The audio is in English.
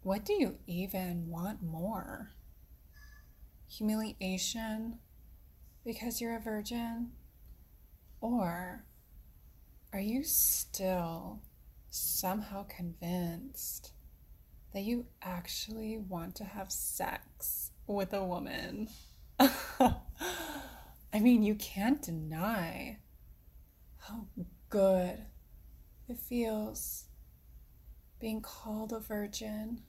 what do you even want more? Humiliation because you're a virgin? Or are you still somehow convinced that you actually want to have sex with a woman? I mean, you can't deny how good it feels being called a virgin.